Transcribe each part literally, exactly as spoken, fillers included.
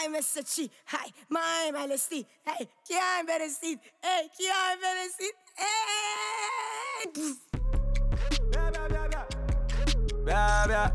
های مثل چی های مای ملستی هی کیایم برسید ای کیایم برسید ای بیا بیا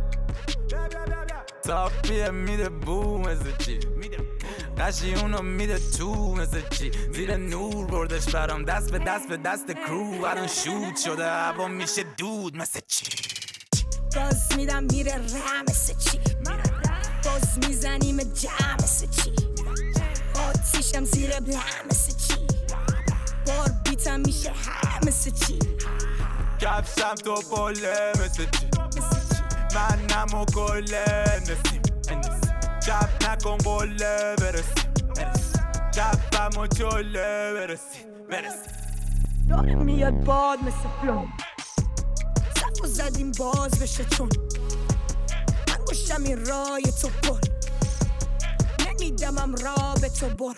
تاپیه میده بو مثل چی قشی اونو میده تو مثل چی زیر نور بردش برام دست به دست به دست کرو الان شود شده هوا میشه دود مثل چی گاز میدم میره رم مثل چی باز میزنیم جمع مثل چی آتیشم زیر بلم مثل چی بار بیتم میشه هم مثل چی کفشم تو پله مثل چی من نمو کله نسیم شب نکن قله برسیم شبم و چله برسیم برسیم داره میاد باد مثل فلان صف و زدیم باز بشه چون من گوشم این رای تو پر نمیدمم را به تو بر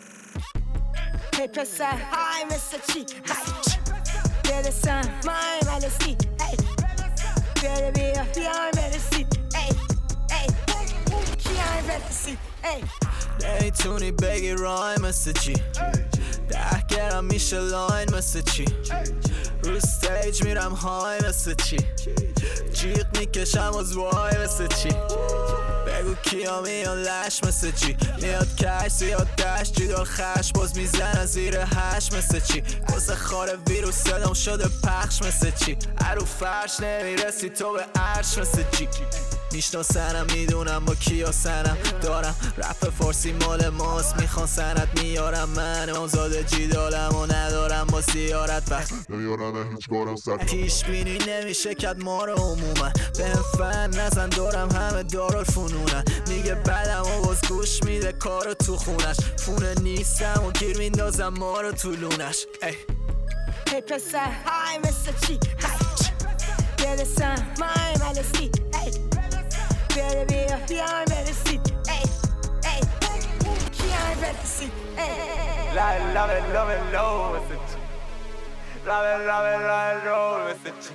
هی پسر های مثل چی های برسم مای ملسی ای بره بیا بیای برسید ای ای کیای برسید ای نیتونی بگی رای مثل چی ده گرم میشه لاین مثل چی رو ستیج میرم های مثل چی جیغ میکشم از وای مثل چی بگو کیا میان لش مثل چی میاد کش زیاد دشت جیدال خش باز میزنن زیر هش مثل چی واسه خار ویروس صدام شده پخش مثل چی ارو فرش نمیرسی تو به عرش مثل چی میشناسنم میدونم با کیا سنم دارم رپ فارسی مال ماست میخوان سند میارم من آزاد جیدالم و ندارم با سیارت وقت نیارن هیچ بارم سر پیش بینی نمیشه کد ما رو عموما بهم فن نزن دارم همه دارالفنونن میگه بدم و باز گوش میده کارو تو خونش فونه نیستم و گیر میندازم ما رو تو لونش ای هی پسر های مثل چی های برسم مای ملسی ای بره بیا بیای برسید ای ای کیای برسید ای لای لای لای لای مثل چی لای لای لای لای مثل چی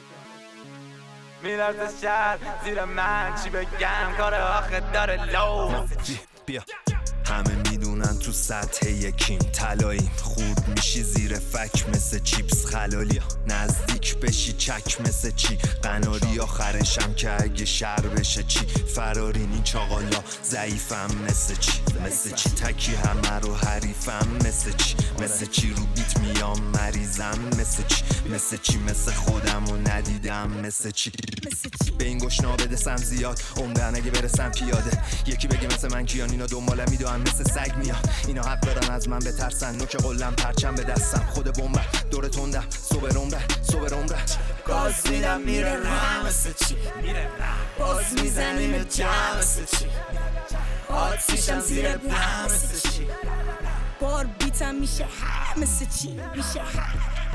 میرسه شهر زیر من چی بگم کار آخه داره لو مثل چی بیا همه میدونن تو سطح یکیم طلاییم خورد میشی زیر فک مثل چیپس خلالی نزدیک بشی چک مثل چی قناری آخرشم که اگه شر بشه چی فرارین این چاقالا ضعیفم مثل چی مثل چی تکی همه رو حریفم مثل چی مثل چی رو بیت میام مریضم مثل چی مثل چی مثل خودم و ندیدم مثل چی به این گشنا بدسم زیاد عمرن اگه برسم پیاده یکی بگی مثل من کیان اینا دنبالم میدونم مثل سگ میاد اینا حق دارن از من بترسن نوک قلم پرچم به دستم خود بومبر دور تندم صبح عمره صبح عمره گاز میدم میره رم مثل چی باز میزنیم جمع مثل چی آتیشم زیر بلم مثل چی بار بیتم میشه هم مثل چی میشه هم